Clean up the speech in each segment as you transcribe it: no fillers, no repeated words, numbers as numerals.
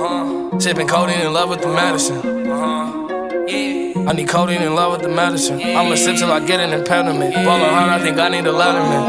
Sipping codeine in love with the medicine. I need codeine in love with the medicine. I'ma sip till I get an impediment. Ballin' hard, I think I need a letterman.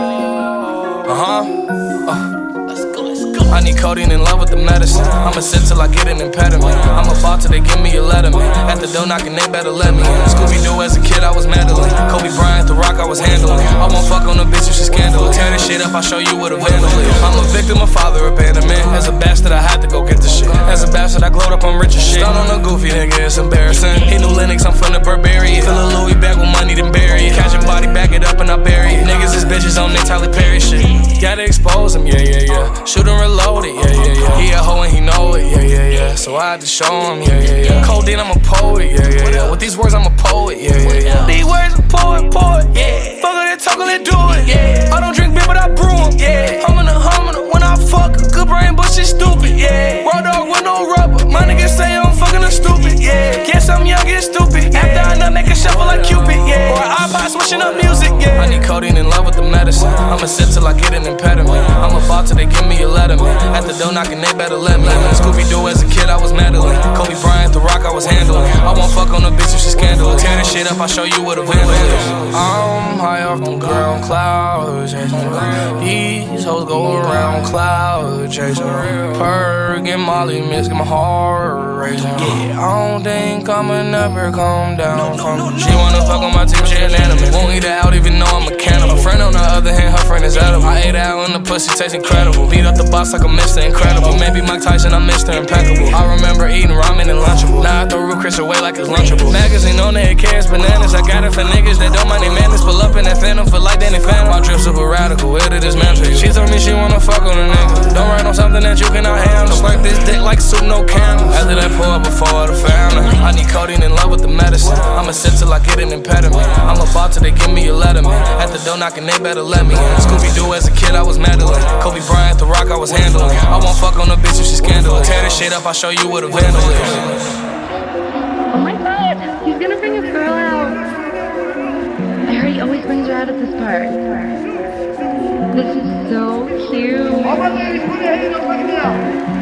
I need codeine in love with the medicine. I'ma sip till I get an impediment. I'm about till they give me a letterman. At the door knocking, they better let me in. Scooby-Doo as a kid, I was meddling. Kobe Bryant, The Rock, I was handling. I won't fuck on a bitch if she's scandalous. Tear this shit up, I'll show you what a vandal is. I'm a victim of father abandonment. As a bastard, I had to go get the shit. As a bastard, I glowed up on rich as shit. Stun on a goofy nigga, it's embarrassing. He knew Linux, I'm from the Burberry. Fill a Louis bag with money, then bury it. Catch a body, back it up, and I bury it. Niggas is bitches on their Tyler Perry shit. Gotta expose him, yeah. Shoot and reload it, yeah. He a hoe and he know it, yeah. So I had to show him, yeah. Codeine, I'm a poet, yeah. With these words, I'm a poet, yeah. These words, a poet, yeah. Fuck it, talk it, do it, yeah. I don't drink beer, but I brew 'em, yeah. Humming when I fuck, good brain, but shit stupid, yeah. Raw dog with no rubber, my niggas say I'm fucking a stupid, yeah. Guess I'm young and stupid, after I nut, make a shuffle like Cupid, yeah. Or an iPod switching up music, yeah. I need codeine in love with the medicine. I'ma sip till I get an impediment. I'm about till they give me a letterman. At the door knocking, they better let me in. Scooby-Doo as a kid, I was meddling. Kobe Bryant, The Rock, I was handling. I won't fuck on a bitch if she's scandalous. Tear this shit up, I'll show you what a vandal is. I'm high off them ground clouds, these hoes go around cloud chasing. Perk and Molly mix, get my heart racing. I don't think I'ma never calm down from. She wanna fuck on my team, she an animal. Won't eat it out even though I'm a cannibal. Friend on the other hand, her friend is edible. I ate out and the pussy tastes incredible. Beat up the box like a Mr. Incredible. Maybe Mike Tyson, I'm Mr. Impeccable. I remember eating ramen and Lunchable. Now I throw Root Chris away like it's Lunchable. Magazine on their carrots, bananas. I got it for niggas that don't mind their manners. Pull up in that phantom, feel like Danny Phantom. My drip super radical, where did this man to you? She told me she wanna fuck on a nigga. Don't write on something that you cannot handle. Spark this dick like soup, no candle. After that pour up before the family. I need codeine in love with the medicine. I'ma sip till I get an impediment. I'm about till they give me a letterman. At the door knocking, they better let me in. Scooby-Doo as a kid, I was meddling. Kobe Bryant, The Rock, I was handling. I won't fuck on a bitch if she's scandalous. Tear this shit up, I'll show you what a vandal is. Oh my god, he's gonna bring his girl out. I heard he always brings her out at this part. This is so cute. All my ladies, put your hands up right now.